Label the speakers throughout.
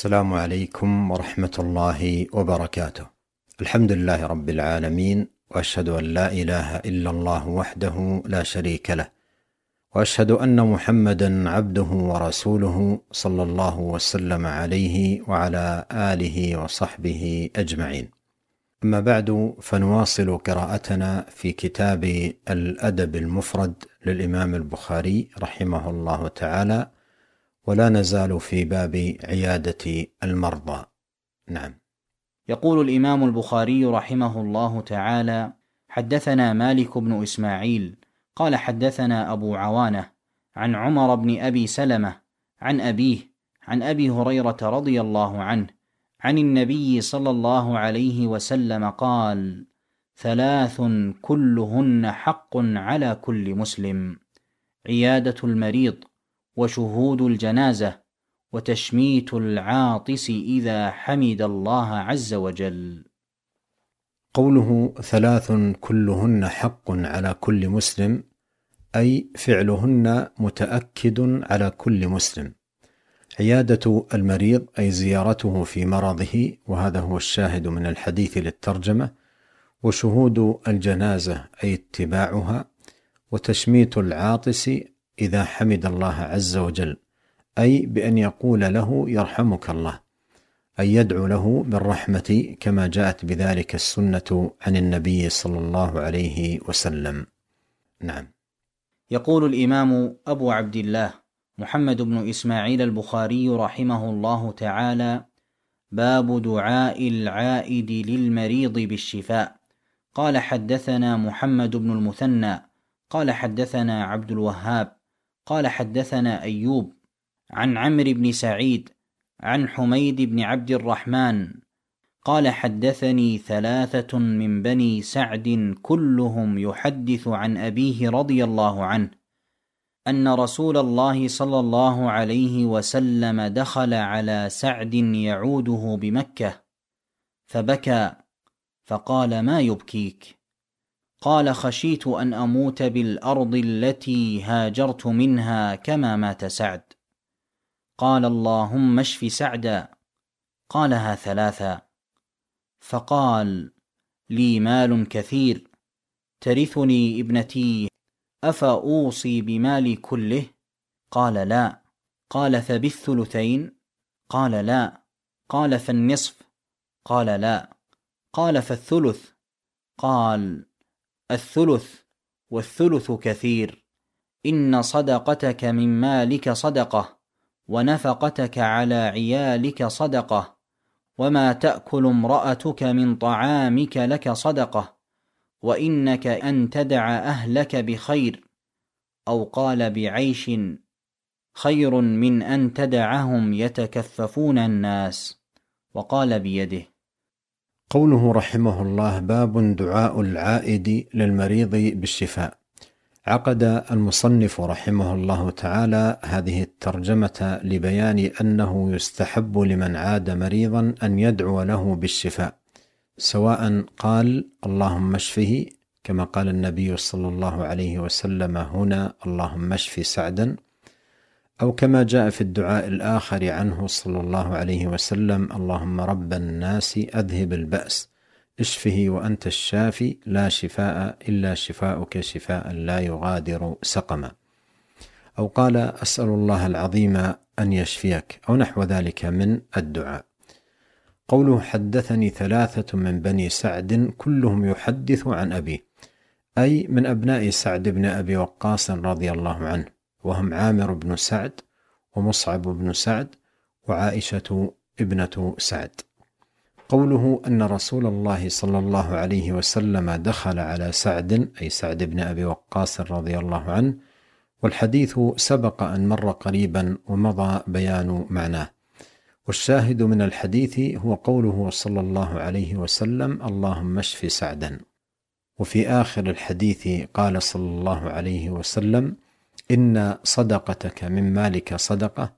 Speaker 1: السلام عليكم ورحمة الله وبركاته. الحمد لله رب العالمين، وأشهد أن لا إله إلا الله وحده لا شريك له، وأشهد أن محمدا عبده ورسوله صلى الله وسلم عليه وعلى آله وصحبه أجمعين. أما بعد، فنواصل قراءتنا في كتاب الأدب المفرد للإمام البخاري رحمه الله تعالى، ولا نزال في باب عيادة المرضى. نعم.
Speaker 2: يقول الإمام البخاري رحمه الله تعالى: حدثنا مالك بن إسماعيل قال حدثنا أبو عوانة عن عمر بن أبي سلمة عن أبيه عن أبي هريرة رضي الله عنه عن النبي صلى الله عليه وسلم قال: ثلاث كلهن حق على كل مسلم: عيادة المريض، وشهود الجنازة، وتشميت العاطس إذا حمد الله عز وجل.
Speaker 1: قوله ثلاث كلهن حق على كل مسلم، أي فعلهن متأكد على كل مسلم. عيادة المريض أي زيارته في مرضه، وهذا هو الشاهد من الحديث للترجمة. وشهود الجنازة أي اتباعها. وتشميت العاطس إذا حمد الله عز وجل، أي بأن يقول له يرحمك الله، أي يدعو له بالرحمة كما جاءت بذلك السنة عن النبي صلى الله عليه وسلم. نعم.
Speaker 2: يقول الإمام أبو عبد الله محمد بن إسماعيل البخاري رحمه الله تعالى: باب دعاء العائد للمريض بالشفاء. قال حدثنا محمد بن المثنى قال حدثنا عبد الوهاب قال حدثنا أيوب عن عمرو بن سعيد عن حميد بن عبد الرحمن قال حدثني ثلاثة من بني سعد كلهم يحدث عن أبيه رضي الله عنه أن رسول الله صلى الله عليه وسلم دخل على سعد يعوده بمكة فبكى، فقال: ما يبكيك؟ قال: خشيت أن أموت بالأرض التي هاجرت منها كما مات سعد. قال: اللهم اشف سعدا. قالها ثلاثا. فقال: لي مال كثير ترثني ابنتي، أفأوصي بمالي كله؟ قال: لا. قال: فبالثلثين؟ قال: لا. قال: فالنصف؟ قال: لا. قال: فالثلث؟ قال: الثلث والثلث كثير. إن صدقتك من مالك صدقة، ونفقتك على عيالك صدقة، وما تأكل امرأتك من طعامك لك صدقة، وإنك أن تدع أهلك بخير، أو قال بعيش، خير من أن تدعهم يتكففون الناس، وقال بيده.
Speaker 1: قوله رحمه الله: باب دعاء العائد للمريض بالشفاء. عقد المصنف رحمه الله تعالى هذه الترجمة لبيان أنه يستحب لمن عاد مريضا أن يدعو له بالشفاء، سواء قال اللهم اشفه كما قال النبي صلى الله عليه وسلم هنا اللهم اشف سعدا، أو كما جاء في الدعاء الآخر عنه صلى الله عليه وسلم: اللهم رب الناس أذهب البأس اشفه وأنت الشافي لا شفاء إلا شفاؤك شفاء لا يغادر سقما، أو قال أسأل الله العظيم أن يشفيك، أو نحو ذلك من الدعاء. قوله حدثني ثلاثة من بني سعد كلهم يحدث عن أبيه، أي من أبناء سعد بن أبي وقاص رضي الله عنه، وهم عامر بن سعد ومصعب بن سعد وعائشة ابنة سعد. قوله أن رسول الله صلى الله عليه وسلم دخل على سعد، أي سعد بن أبي وقاص رضي الله عنه، والحديث سبق أن مر قريبا ومضى بيان معناه. والشاهد من الحديث هو قوله صلى الله عليه وسلم: اللهم اشف سعدا. وفي آخر الحديث قال صلى الله عليه وسلم: إن صدقتك من مالك صدقة،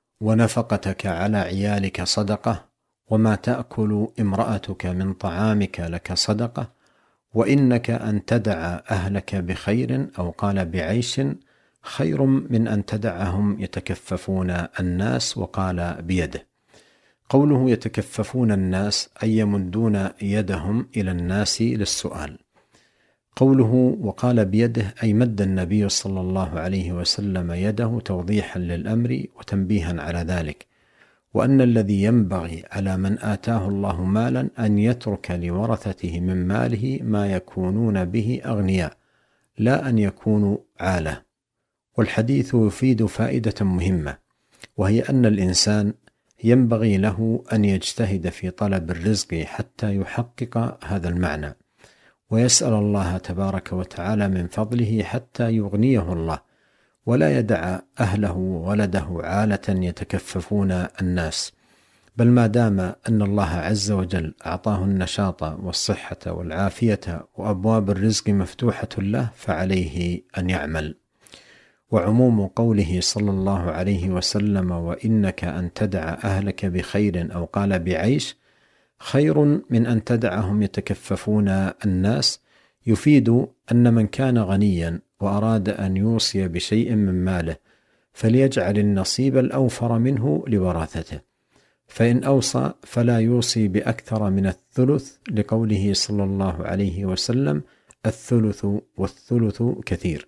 Speaker 1: ونفقتك على عيالك صدقة، وما تأكل امرأتك من طعامك لك صدقة، وإنك أن تدع أهلك بخير، أو قال بعيش، خير من أن تدعهم يتكففون الناس، وقال بيده. قوله يتكففون الناس أي يمدون يدهم إلى الناس للسؤال. قوله وقال بيده أي مد النبي صلى الله عليه وسلم يده توضيحا للأمر وتنبيها على ذلك، وأن الذي ينبغي على من آتاه الله مالا أن يترك لورثته من ماله ما يكونون به أغنياء، لا أن يكونوا عالة. والحديث يفيد فائدة مهمة، وهي أن الإنسان ينبغي له أن يجتهد في طلب الرزق حتى يحقق هذا المعنى، ويسأل الله تبارك وتعالى من فضله حتى يغنيه الله، ولا يدع أهله وولده عالة يتكففون الناس، بل ما دام أن الله عز وجل أعطاه النشاط والصحة والعافية وأبواب الرزق مفتوحة له فعليه أن يعمل. وعموم قوله صلى الله عليه وسلم وإنك أن تدع أهلك بخير أو قال بعيش خير من أن تدعهم يتكففون الناس، يفيد أن من كان غنيا وأراد أن يوصي بشيء من ماله فليجعل النصيب الأوفر منه لوراثته، فإن أوصى فلا يوصي بأكثر من الثلث، لقوله صلى الله عليه وسلم الثلث والثلث كثير،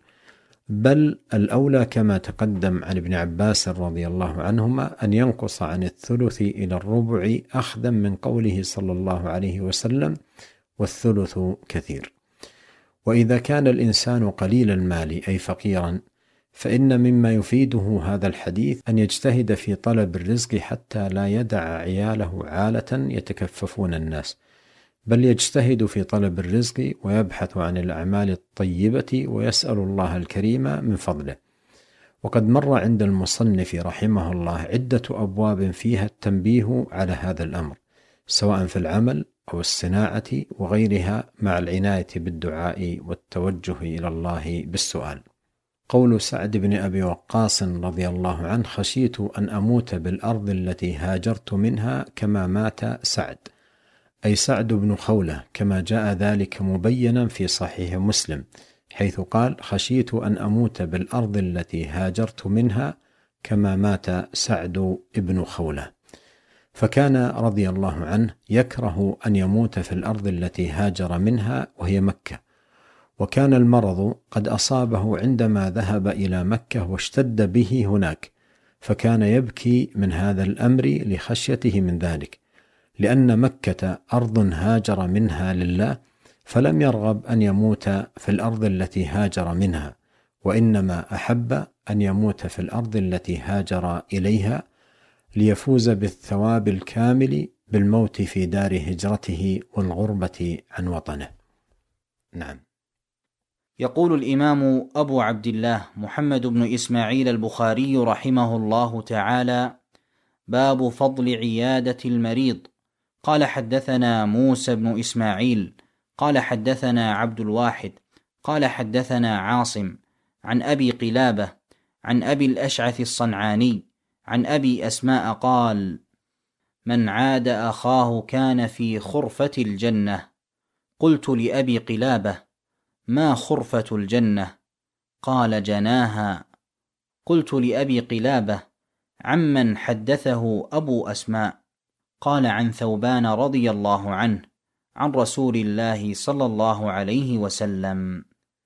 Speaker 1: بل الأولى كما تقدم عن ابن عباس رضي الله عنهما أن ينقص عن الثلث إلى الربع، أخذا من قوله صلى الله عليه وسلم والثلث كثير. وإذا كان الإنسان قليل المال أي فقيرا، فإن مما يفيده هذا الحديث أن يجتهد في طلب الرزق حتى لا يدع عياله عالة يتكففون الناس، بل يجتهد في طلب الرزق ويبحث عن الأعمال الطيبة ويسأل الله الكريم من فضله. وقد مر عند المصنف رحمه الله عدة أبواب فيها التنبيه على هذا الأمر، سواء في العمل أو الصناعة وغيرها، مع العناية بالدعاء والتوجه إلى الله بالسؤال. قول سعد بن أبي وقاص رضي الله عنه خشيت أن أموت بالأرض التي هاجرت منها كما مات سعد، أي سعد بن خولة، كما جاء ذلك مبينا في صحيح مسلم، حيث قال خشيت أن أموت بالأرض التي هاجرت منها كما مات سعد بن خولة. فكان رضي الله عنه يكره أن يموت في الأرض التي هاجر منها وهي مكة، وكان المرض قد أصابه عندما ذهب إلى مكة واشتد به هناك، فكان يبكي من هذا الأمر لخشيته من ذلك، لأن مكة أرض هاجر منها لله، فلم يرغب أن يموت في الأرض التي هاجر منها، وإنما أحب أن يموت في الأرض التي هاجر إليها ليفوز بالثواب الكامل بالموت في دار هجرته والغربة عن وطنه. نعم.
Speaker 2: يقول الإمام أبو عبد الله محمد بن إسماعيل البخاري رحمه الله تعالى: باب فضل عيادة المريض. قال حدثنا موسى بن إسماعيل قال حدثنا عبد الواحد قال حدثنا عاصم عن أبي قلابة عن أبي الأشعث الصنعاني عن أبي أسماء قال: من عاد أخاه كان في خرفة الجنة. قلت لأبي قلابة: ما خرفة الجنة؟ قال: جناها. قلت لأبي قلابة: عمن حدثه أبو أسماء؟ قال: عن ثوبان رضي الله عنه عن رسول الله صلى الله عليه وسلم.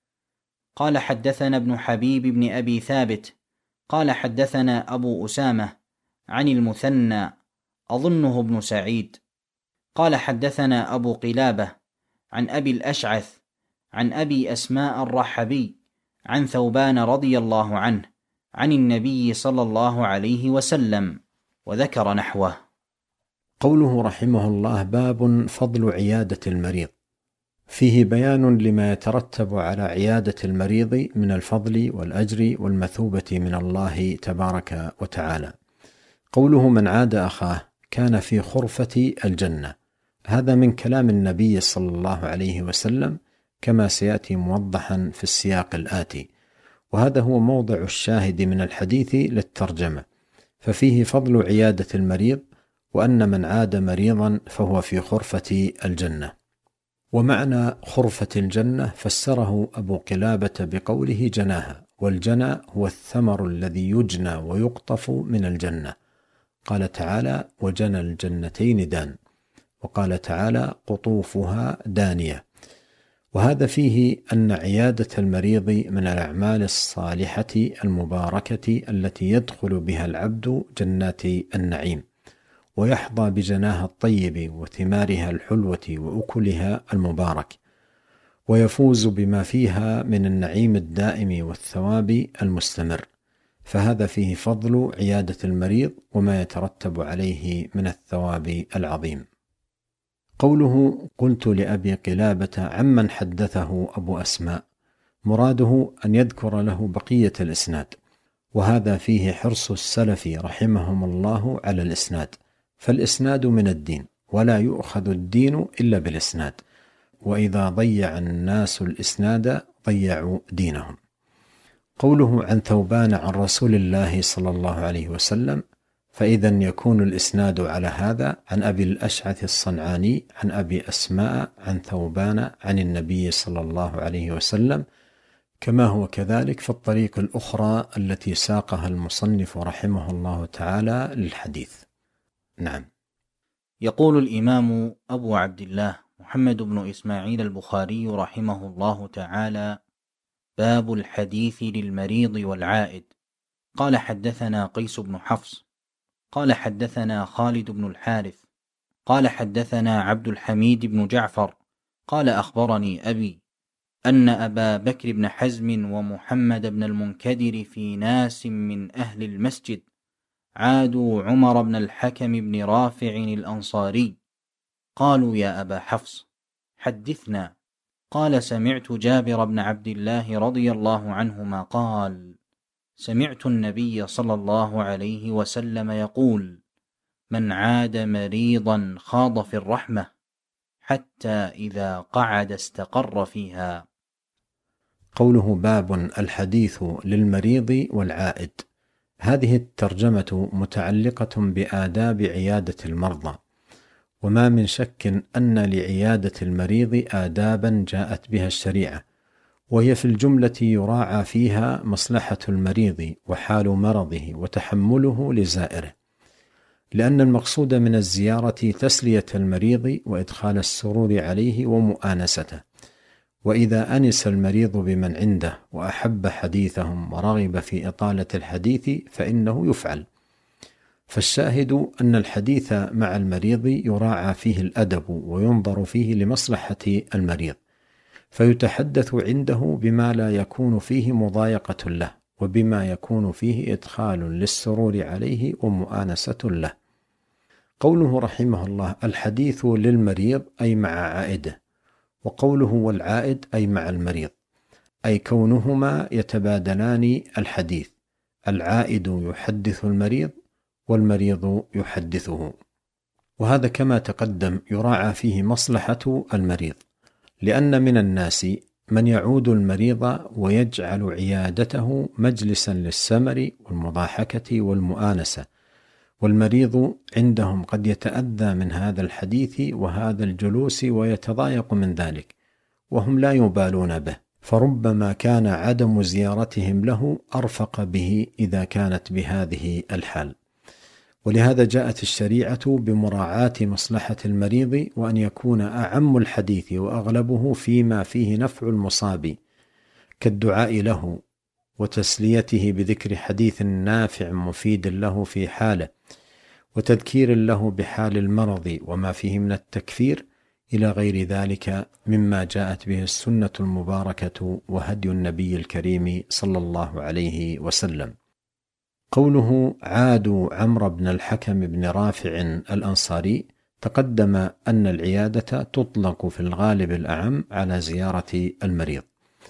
Speaker 2: قال حدثنا ابن حبيب بن أبي ثابت قال حدثنا أبو أسامة عن المثنى أظنه ابن سعيد قال حدثنا أبو قلابة عن أبي الأشعث عن أبي أسماء الرحبي عن ثوبان رضي الله عنه عن النبي صلى الله عليه وسلم، وذكر نحوه.
Speaker 1: قوله رحمه الله: باب فضل عيادة المريض، فيه بيان لما يترتب على عيادة المريض من الفضل والأجر والمثوبة من الله تبارك وتعالى. قوله: من عاد أخاه كان في خرفة الجنة، هذا من كلام النبي صلى الله عليه وسلم كما سيأتي موضحا في السياق الآتي، وهذا هو موضع الشاهد من الحديث للترجمة، ففيه فضل عيادة المريض، وأن من عاد مريضا فهو في خرفة الجنة. ومعنى خرفة الجنة فسره أبو قلابة بقوله جناها، والجنى هو الثمر الذي يجنى ويقطف من الجنة. قال تعالى وجنى الجنتين دان، وقال تعالى قطوفها دانية. وهذا فيه أن عيادة المريض من الأعمال الصالحة المباركة التي يدخل بها العبد جنات النعيم، ويحظى بجناها الطيب وثمارها الحلوة وأكلها المبارك، ويفوز بما فيها من النعيم الدائم والثواب المستمر. فهذا فيه فضل عيادة المريض وما يترتب عليه من الثواب العظيم. قوله قلت لأبي قلابة عمن حدثه أبو أسماء، مراده أن يذكر له بقية الإسناد، وهذا فيه حرص السلف رحمهم الله على الإسناد، فالإسناد من الدين، ولا يؤخذ الدين إلا بالإسناد، وإذا ضيع الناس الإسناد ضيعوا دينهم. قوله عن ثوبان عن رسول الله صلى الله عليه وسلم، فإذا يكون الإسناد على هذا عن أبي الأشعث الصنعاني عن أبي أسماء عن ثوبان عن النبي صلى الله عليه وسلم، كما هو كذلك في الطريق الأخرى التي ساقها المصنف رحمه الله تعالى للحديث. نعم.
Speaker 2: يقول الإمام أبو عبد الله محمد بن إسماعيل البخاري رحمه الله تعالى: باب الحديث للمريض والعائد. قال حدثنا قيس بن حفص قال حدثنا خالد بن الحارث قال حدثنا عبد الحميد بن جعفر قال أخبرني أبي أن أبا بكر بن حزم ومحمد بن المنكدر في ناس من أهل المسجد عادوا عمر بن الحكم بن رافع الأنصاري، قالوا يا أبا حفص حدثنا. قال سمعت جابر بن عبد الله رضي الله عنهما قال: سمعت النبي صلى الله عليه وسلم يقول: من عاد مريضا خاض في الرحمة حتى إذا قعد استقر فيها.
Speaker 1: قوله باب الحديث للمريض والعائد، هذه الترجمة متعلقة بآداب عيادة المرضى، وما من شك أن لعيادة المريض آدابا جاءت بها الشريعة، وهي في الجملة يراعى فيها مصلحة المريض وحال مرضه وتحمله لزائره، لأن المقصود من الزيارة تسلية المريض وإدخال السرور عليه ومؤانسته، وإذا أنس المريض بمن عنده وأحب حديثهم ورغب في إطالة الحديث فإنه يفعل. فالشاهد أن الحديث مع المريض يراعى فيه الأدب وينظر فيه لمصلحة المريض، فيتحدث عنده بما لا يكون فيه مضايقة له، وبما يكون فيه إدخال للسرور عليه ومؤانسة له. قوله رحمه الله الحديث للمريض أي مع عائده، وقوله والعائد أي مع المريض، أي كونهما يتبادلان الحديث، العائد يحدث المريض والمريض يحدثه. وهذا كما تقدم يراعى فيه مصلحة المريض، لأن من الناس من يعود المريض ويجعل عيادته مجلسا للسمر والمضاحكة والمؤانسة، والمريض عندهم قد يتأذى من هذا الحديث وهذا الجلوس ويتضايق من ذلك، وهم لا يبالون به، فربما كان عدم زيارتهم له أرفق به إذا كانت بهذه الحال. ولهذا جاءت الشريعة بمراعاة مصلحة المريض، وأن يكون أعم الحديث وأغلبه فيما فيه نفع المصاب، كالدعاء له وتسليته بذكر حديث نافع مفيد له في حاله، وتذكير له بحال المرض وما فيه من التكفير، إلى غير ذلك مما جاءت به السنة المباركة وهدي النبي الكريم صلى الله عليه وسلم. قوله عادوا عمرو بن الحكم بن رافع الأنصاري، تقدم أن العيادة تطلق في الغالب الأعم على زيارة المريض.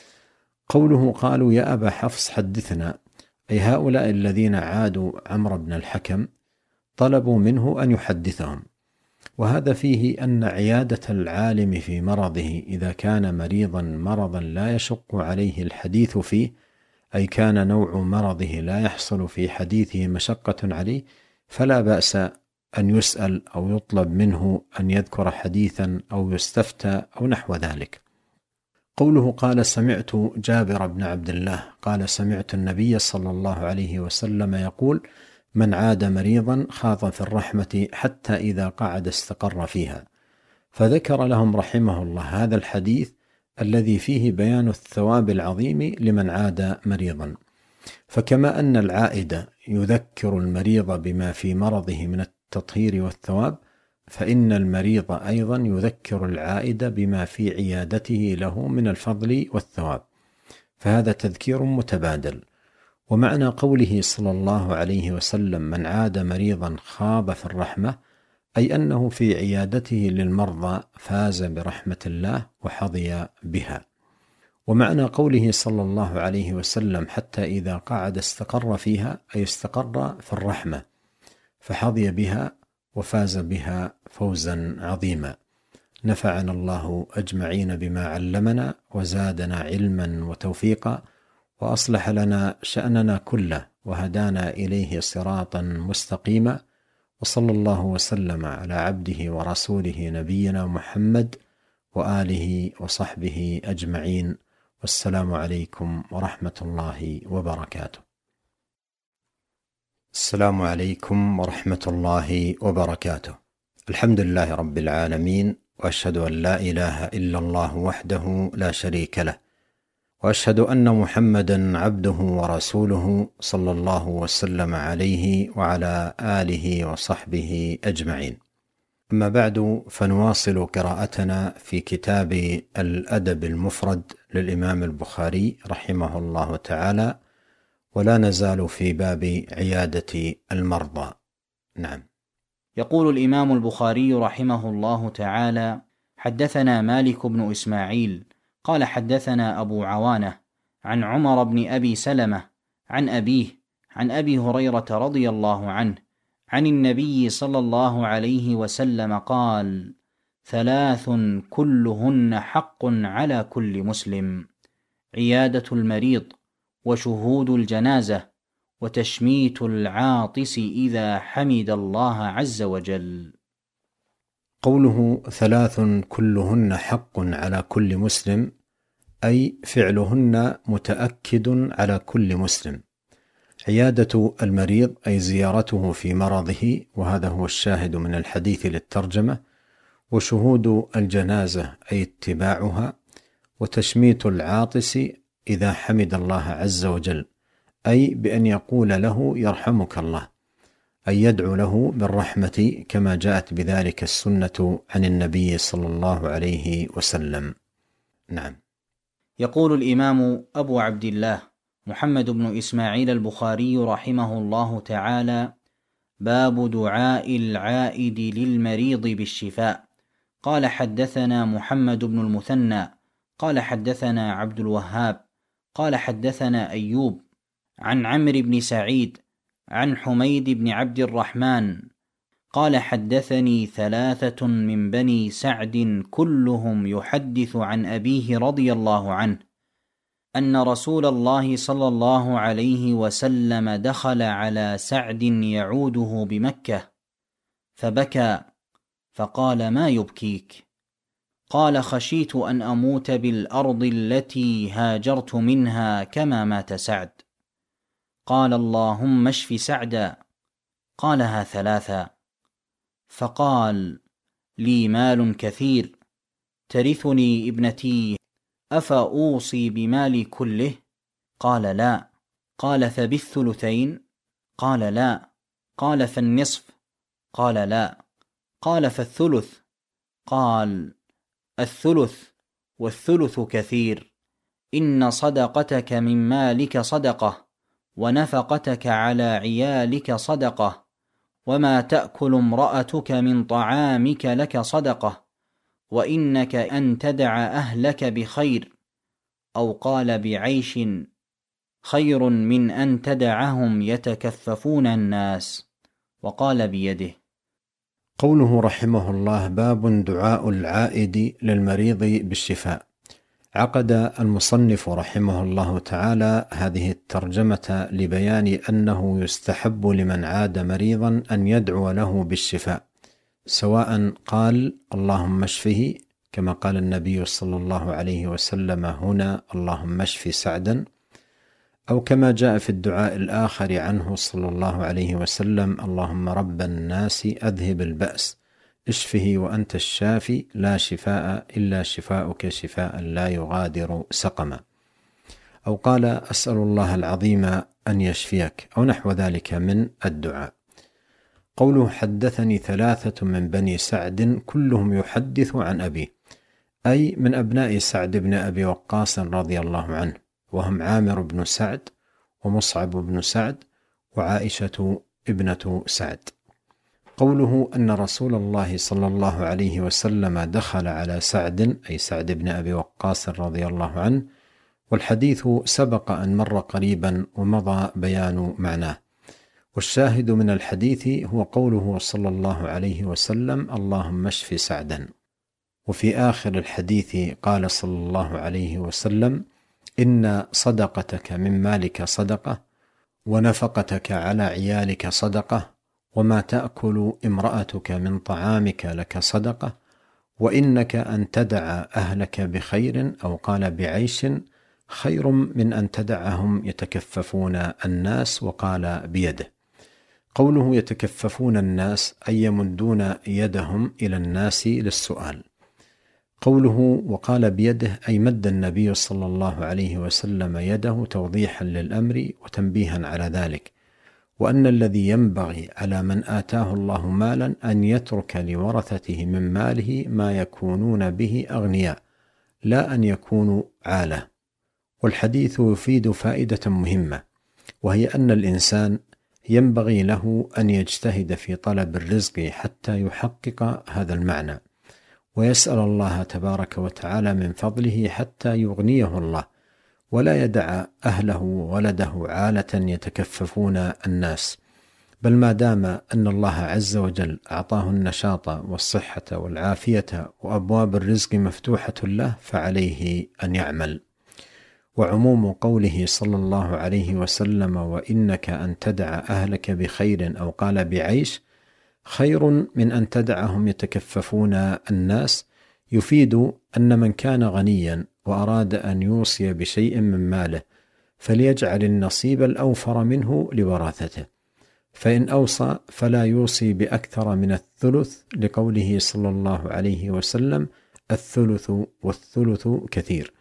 Speaker 1: قوله قالوا يا أبا حفص حدثنا، أي هؤلاء الذين عادوا عمرو بن الحكم طلبوا منه أن يحدثهم، وهذا فيه أن عيادة العالم في مرضه إذا كان مرضا لا يشق عليه الحديث فيه، أي كان نوع مرضه لا يحصل في حديثه مشقة عليه، فلا بأس أن يسأل أو يطلب منه أن يذكر حديثا أو يستفتى أو نحو ذلك. قوله قال سمعت جابر بن عبد الله قال سمعت النبي صلى الله عليه وسلم يقول: من عاد مريضا خاض في الرحمة حتى إذا قعد استقر فيها. فذكر لهم رحمه الله هذا الحديث الذي فيه بيان الثواب العظيم لمن عاد مريضا. فكما أن العائد يذكر المريض بما في مرضه من التطهير والثواب، فإن المريض أيضا يذكر العائد بما في عيادته له من الفضل والثواب، فهذا تذكير متبادل. ومعنى قوله صلى الله عليه وسلم من عاد مريضا خاض في الرحمة، أي أنه في عيادته للمرضى فاز برحمة الله وحظي بها. ومعنى قوله صلى الله عليه وسلم حتى إذا قعد استقر فيها، أي استقر في الرحمة فحظي بها وفاز بها فوزا عظيما. نفعنا الله أجمعين بما علمنا وزادنا علما وتوفيقا، وأصلح لنا شأننا كله وهدانا إليه صراطا مستقيما. وصلى الله وسلم على عبده ورسوله نبينا محمد وآله وصحبه أجمعين، والسلام عليكم ورحمة الله وبركاته. السلام عليكم ورحمة الله وبركاته. الحمد لله رب العالمين، وأشهد أن لا إله إلا الله وحده لا شريك له، وأشهد أن محمدا عبده ورسوله صلى الله وسلم عليه وعلى آله وصحبه أجمعين. أما بعد، فنواصل قراءتنا في كتاب الأدب المفرد للإمام البخاري رحمه الله تعالى، ولا نزال في باب عيادة المرضى. نعم.
Speaker 2: يقول الإمام البخاري رحمه الله تعالى: حدثنا مالك بن إسماعيل قال حدثنا أبو عوانة عن عمر بن أبي سلمة عن أبيه عن أبي هريرة رضي الله عنه عن النبي صلى الله عليه وسلم قال: 3 كلهن حق على كل مسلم: عيادة المريض، وشهود الجنازة، وتشميت العاطس إذا حمد الله عز وجل.
Speaker 1: قوله 3 كلهن حق على كل مسلم، أي فعلهن متأكد على كل مسلم. عيادة المريض أي زيارته في مرضه، وهذا هو الشاهد من الحديث للترجمة. وشهود الجنازة أي اتباعها. وتشميت العاطس إذا حمد الله عز وجل، أي بأن يقول له يرحمك الله، أي يدعو له بالرحمة كما جاءت بذلك السنة عن النبي صلى الله عليه وسلم. نعم.
Speaker 2: يقول الإمام أبو عبد الله محمد بن إسماعيل البخاري رحمه الله تعالى: باب دعاء العائد للمريض بالشفاء. قال حدثنا محمد بن المثنى قال حدثنا عبد الوهاب قال حدثنا أيوب عن عمرو بن سعيد عن حميد بن عبد الرحمن قال حدثني 3 من بني سعد كلهم يحدث عن أبيه رضي الله عنه أن رسول الله صلى الله عليه وسلم دخل على سعد يعوده بمكة فبكى، فقال: ما يبكيك؟ قال: خشيت أن أموت بالأرض التي هاجرت منها كما مات سعد. قال: اللهم اشف سعدا. قالها 3. فقال: لي مال كثير ترثني ابنتي، أفأوصي بمالي كله؟ قال: لا. قال: فبالثلثين؟ قال: لا. قال: فالنصف؟ قال: لا. قال: فالثلث؟ قال: الثلث، والثلث كثير. إن صدقتك من مالك صدقة، ونفقتك على عيالك صدقة، وما تأكل امرأتك من طعامك لك صدقة، وإنك أن تدع أهلك بخير، أو قال بعيش، خير من أن تدعهم يتكففون الناس، وقال بيده.
Speaker 1: قوله رحمه الله: باب دعاء العائد للمريض بالشفاء. عقد المصنف رحمه الله تعالى هذه الترجمة لبيان أنه يستحب لمن عاد مريضا أن يدعو له بالشفاء، سواء قال اللهم اشفه كما قال النبي صلى الله عليه وسلم هنا اللهم اشف سعدا، أو كما جاء في الدعاء الآخر عنه صلى الله عليه وسلم: اللهم رب الناس أذهب البأس اشفه وأنت الشافي لا شفاء إلا شفاؤك شفاء لا يغادر سقما. أو قال: أسأل الله العظيم أن يشفيك، أو نحو ذلك من الدعاء. قوله: حدثني 3 من بني سعد كلهم يحدث عن أبيه، أي من أبناء سعد بن أبي وقاص رضي الله عنه، وهم عامر بن سعد ومصعب بن سعد وعائشة ابنة سعد. قوله: أن رسول الله صلى الله عليه وسلم دخل على سعد، أي سعد بن أبي وقاص رضي الله عنه، والحديث سبق أن مر قريبا ومضى بيان معناه. والشاهد من الحديث هو قوله صلى الله عليه وسلم: اللهم اشف سعدا. وفي آخر الحديث قال صلى الله عليه وسلم: إن صدقتك من مالك صدقة، ونفقتك على عيالك صدقة، وما تأكل امرأتك من طعامك لك صدقة، وإنك أن تدع أهلك بخير، أو قال بعيش، خير من أن تدعهم يتكففون الناس، وقال بيده. قوله يتكففون الناس أي يمدون يدهم إلى الناس للسؤال. قوله وقال بيده أي مد النبي صلى الله عليه وسلم يده توضيحا للأمر وتنبيها على ذلك، وأن الذي ينبغي على من آتاه الله مالا أن يترك لورثته من ماله ما يكونون به أغنياء، لا أن يكونوا عالة. والحديث يفيد فائدة مهمة، وهي أن الإنسان ينبغي له أن يجتهد في طلب الرزق حتى يحقق هذا المعنى، ويسأل الله تبارك وتعالى من فضله حتى يغنيه الله، ولا يدع أهله وولده عالة يتكففون الناس، بل ما دام أن الله عز وجل أعطاه النشاط والصحة والعافية وأبواب الرزق مفتوحة له فعليه أن يعمل. وعموم قوله صلى الله عليه وسلم: وإنك أن تدع أهلك بخير، أو قال بعيش، خير من أن تدعهم يتكففون الناس، يفيد أن من كان غنيا وأراد أن يوصي بشيء من ماله فليجعل النصيب الأوفر منه لوراثته، فإن أوصى فلا يوصي بأكثر من الثلث، لقوله صلى الله عليه وسلم: الثلث والثلث كثير.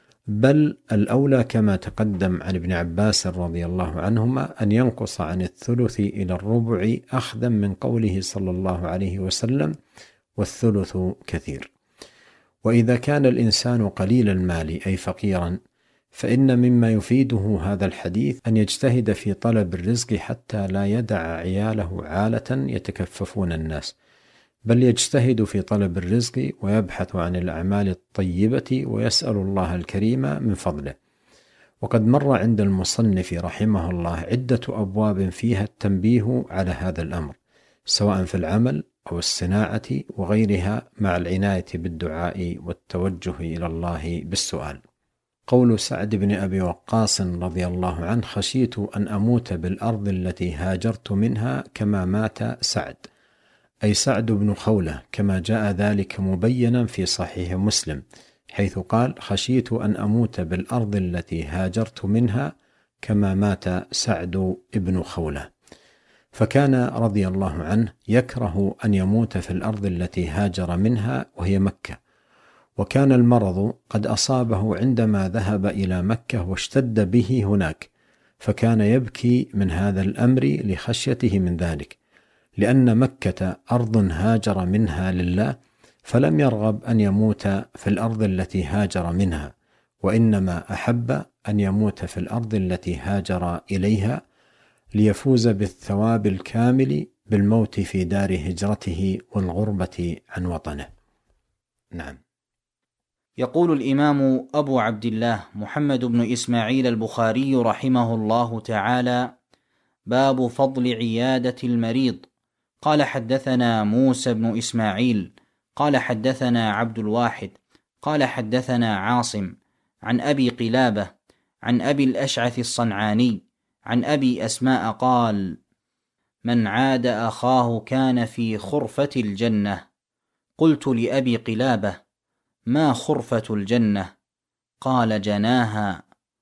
Speaker 1: بل الأولى كما تقدم عن ابن عباس رضي الله عنهما أن ينقص عن الثلث إلى الربع، أخذا من قوله صلى الله عليه وسلم: والثلث كثير. وإذا كان الإنسان قليل المال أي فقيرا، فإن مما يفيده هذا الحديث أن يجتهد في طلب الرزق حتى لا يدع عياله عالة يتكففون الناس، بل يجتهد في طلب الرزق ويبحث عن الأعمال الطيبة ويسأل الله الكريم من فضله. وقد مر عند المصنف رحمه الله عدة أبواب فيها التنبيه على هذا الأمر، سواء في العمل أو الصناعة وغيرها، مع العناية بالدعاء والتوجه إلى الله بالسؤال. قول سعد بن أبي وقاص رضي الله عنه: خشيت أن أموت بالأرض التي هاجرت منها كما مات سعد، أي سعد بن خولة، كما جاء ذلك مبينا في صحيح مسلم، حيث قال: خشيت أن أموت بالأرض التي هاجرت منها كما مات سعد بن خولة. فكان رضي الله عنه يكره أن يموت في الأرض التي هاجر منها وهي مكة، وكان المرض قد أصابه عندما ذهب إلى مكة واشتد به هناك، فكان يبكي من هذا الأمر لخشيته من ذلك، لأن مكة أرض هاجر منها لله، فلم يرغب أن يموت في الأرض التي هاجر منها، وإنما أحب أن يموت في الأرض التي هاجر إليها ليفوز بالثواب الكامل بالموت في دار هجرته والغربة عن وطنه. نعم.
Speaker 2: يقول الإمام أبو عبد الله محمد بن إسماعيل البخاري رحمه الله تعالى: باب فضل عيادة المريض. قال: حدثنا موسى بن إسماعيل قال حدثنا عبد الواحد قال حدثنا عاصم عن أبي قلابة عن أبي الأشعث الصنعاني عن أبي أسماء قال: من عاد أخاه كان في خرفة الجنة. قلت لأبي قلابة: ما خرفة الجنة؟ قال: جناها.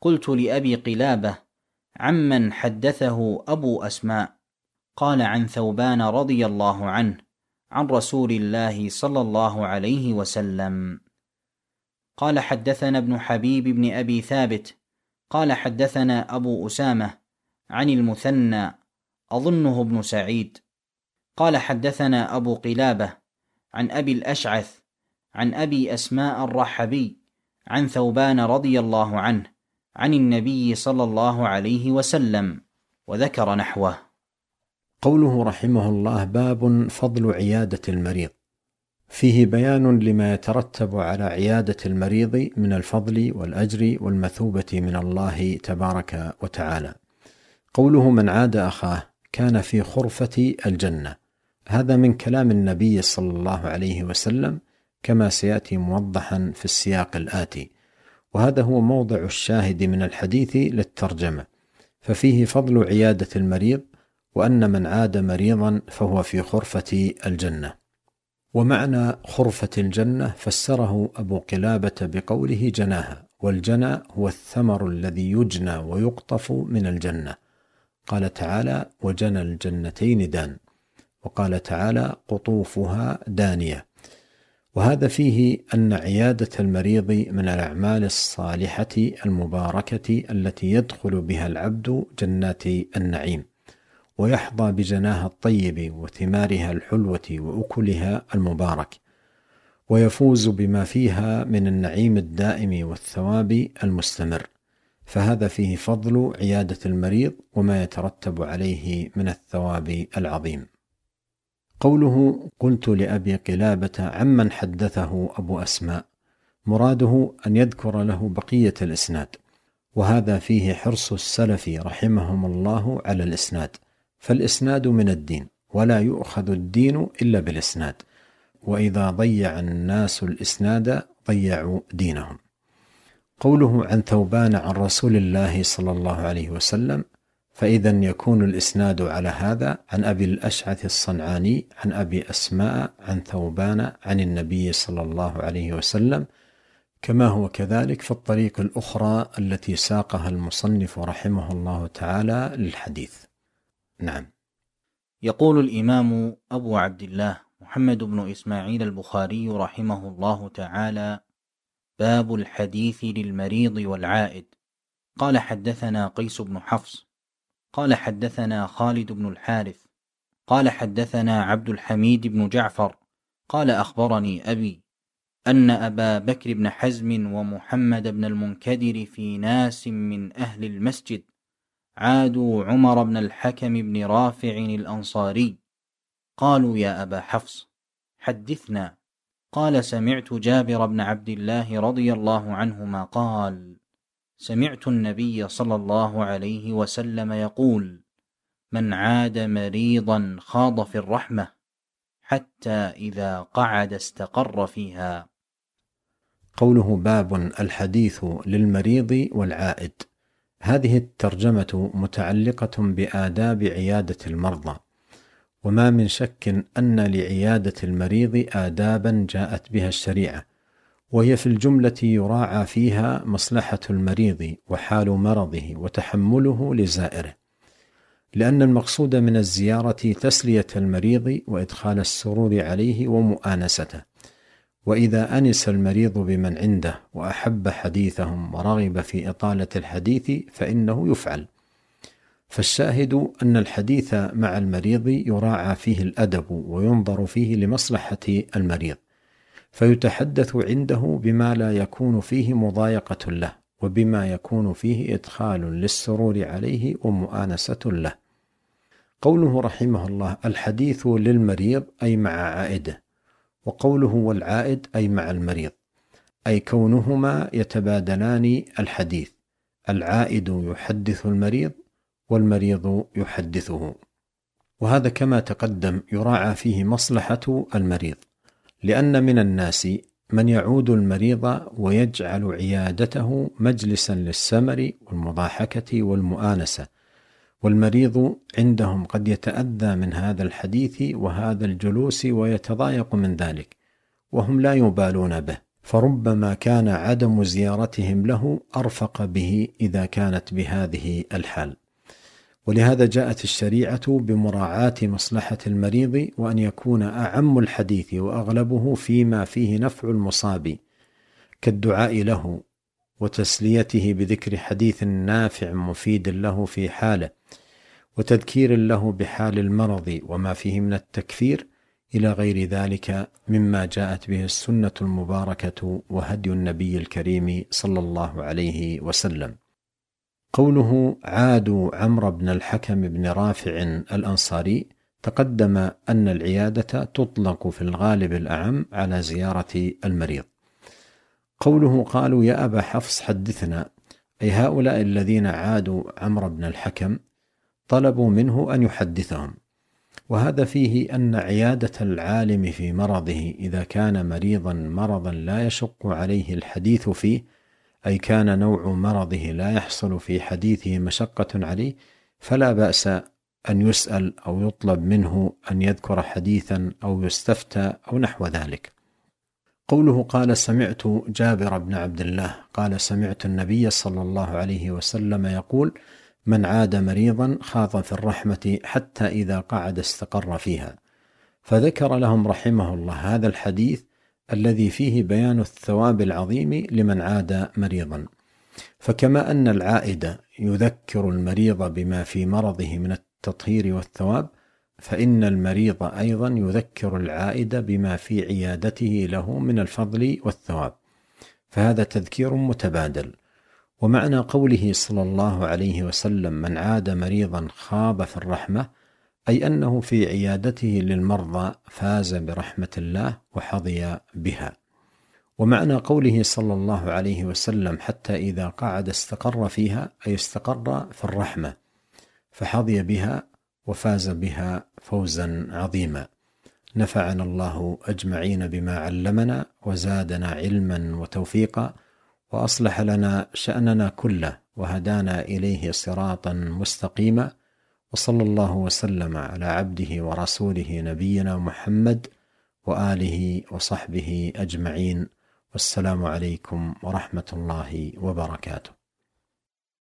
Speaker 2: قلت لأبي قلابة: عمن حدثه أبو أسماء؟ قال: عن ثوبان رضي الله عنه عن رسول الله صلى الله عليه وسلم. قال: حدثنا ابن حبيب بن أبي ثابت قال: حدثنا أبو أسامة عن المثنى أظنه ابن سعيد قال: حدثنا أبو قلابة عن أبي الأشعث عن أبي أسماء الرحبي عن ثوبان رضي الله عنه عن النبي صلى الله عليه وسلم، وذكر نحوه.
Speaker 1: قوله رحمه الله: باب فضل عيادة المريض، فيه بيان لما يترتب على عيادة المريض من الفضل والأجر والمثوبة من الله تبارك وتعالى. قوله: من عاد أخاه كان في خرفة الجنة، هذا من كلام النبي صلى الله عليه وسلم كما سيأتي موضحا في السياق الآتي، وهذا هو موضع الشاهد من الحديث للترجمة، ففيه فضل عيادة المريض، وأن من عاد مريضا فهو في خرفة الجنة. ومعنى خرفة الجنة فسره أبو قلابة بقوله: جناها، والجنى هو الثمر الذي يجنى ويقطف من الجنة. قال تعالى: وجنى الجنتين دان، وقال تعالى: قطوفها دانية. وهذا فيه أن عيادة المريض من الأعمال الصالحة المباركة التي يدخل بها العبد جنات النعيم، ويحظى بجناها الطيب وثمارها الحلوة وأكلها المبارك، ويفوز بما فيها من النعيم الدائم والثواب المستمر. فهذا فيه فضل عيادة المريض وما يترتب عليه من الثواب العظيم. قوله: قلت لأبي قلابة عمن حدثه أبو أسماء، مراده أن يذكر له بقية الإسناد، وهذا فيه حرص السلف رحمهم الله على الإسناد، فالإسناد من الدين، ولا يؤخذ الدين إلا بالإسناد، وإذا ضيع الناس الإسناد ضيعوا دينهم. قوله: عن ثوبان عن رسول الله صلى الله عليه وسلم، فإذا يكون الإسناد على هذا عن أبي الأشعث الصنعاني عن أبي أسماء عن ثوبان عن النبي صلى الله عليه وسلم، كما هو كذلك في الطريق الأخرى التي ساقها المصنف رحمه الله تعالى للحديث. نعم.
Speaker 2: يقول الإمام أبو عبد الله محمد بن إسماعيل البخاري رحمه الله تعالى: باب الحديث للمريض والعائد. قال: حدثنا قيس بن حفص قال: حدثنا خالد بن الحارث قال: حدثنا عبد الحميد بن جعفر قال: أخبرني أبي أن أبا بكر بن حزم ومحمد بن المنكدر في ناس من أهل المسجد عادوا عمر بن الحكم بن رافع الأنصاري، قالوا: يا أبا حفص حدثنا. قال: سمعت جابر بن عبد الله رضي الله عنهما قال: سمعت النبي صلى الله عليه وسلم يقول: من عاد مريضا خاض في الرحمة حتى إذا قعد استقر فيها.
Speaker 1: قوله: باب الحديث للمريض والعائد، هذه الترجمة متعلقة بآداب عيادة المرضى، وما من شك أن لعيادة المريض آدابا جاءت بها الشريعة، وهي في الجملة يراعى فيها مصلحة المريض وحال مرضه وتحمله لزائره، لأن المقصود من الزيارة تسلية المريض وإدخال السرور عليه ومؤانسته، وإذا أنس المريض بمن عنده وأحب حديثهم ورغب في إطالة الحديث فإنه يفعل. فالشاهد أن الحديث مع المريض يراعى فيه الأدب وينظر فيه لمصلحة المريض، فيتحدث عنده بما لا يكون فيه مضايقة له، وبما يكون فيه إدخال للسرور عليه ومؤانسة له. قوله رحمه الله: الحديث للمريض أي مع عائده، وقوله والعائد أي مع المريض، أي كونهما يتبادلان الحديث، العائد يحدث المريض والمريض يحدثه. وهذا كما تقدم يراعى فيه مصلحة المريض، لأن من الناس من يعود المريض ويجعل عيادته مجلسا للسمر والمضاحكة والمؤانسة، والمريض عندهم قد يتأذى من هذا الحديث وهذا الجلوس ويتضايق من ذلك، وهم لا يبالون به، فربما كان عدم زيارتهم له أرفق به إذا كانت بهذه الحال. ولهذا جاءت الشريعة بمراعاة مصلحة المريض، وأن يكون أعم الحديث وأغلبه فيما فيه نفع المصاب، كالدعاء له وتسليته بذكر حديث نافع مفيد له في حاله، وتذكير له بحال المرض وما فيه من التكفير، إلى غير ذلك مما جاءت به السنة المباركة وهدي النبي الكريم صلى الله عليه وسلم. قوله عادوا عمرو بن الحكم بن رافع الأنصاري، تقدم أن العيادة تطلق في الغالب الأعم على زيارة المريض. قوله قالوا يا أبا حفص حدثنا، أي هؤلاء الذين عادوا عمرو بن الحكم طلبوا منه أن يحدثهم، وهذا فيه أن عيادة العالم في مرضه إذا كان مرضا لا يشق عليه الحديث فيه، أي كان نوع مرضه لا يحصل في حديثه مشقة عليه، فلا بأس أن يسأل أو يطلب منه أن يذكر حديثا أو يستفتى أو نحو ذلك. قوله قال سمعت جابر بن عبد الله قال سمعت النبي صلى الله عليه وسلم يقول من عاد مريضا خاض في الرحمة حتى إذا قعد استقر فيها، فذكر لهم رحمه الله هذا الحديث الذي فيه بيان الثواب العظيم لمن عاد مريضا. فكما أن العائد يذكر المريض بما في مرضه من التطهير والثواب، فإن المريض أيضا يذكر العائد بما في عيادته له من الفضل والثواب، فهذا تذكير متبادل. ومعنى قوله صلى الله عليه وسلم من عاد مريضا خاض في الرحمة، أي أنه في عيادته للمرضى فاز برحمة الله وحظي بها. ومعنى قوله صلى الله عليه وسلم حتى إذا قعد استقر فيها، أي استقر في الرحمة فحظي بها وفاز بها فوزا عظيما. نفعنا الله أجمعين بما علمنا وزادنا علما وتوفيقا، وأصلح لنا شأننا كله وهدانا إليه صراطا مستقيما، وصلى الله وسلم على عبده ورسوله نبينا محمد وآله وصحبه أجمعين، والسلام عليكم ورحمة الله وبركاته.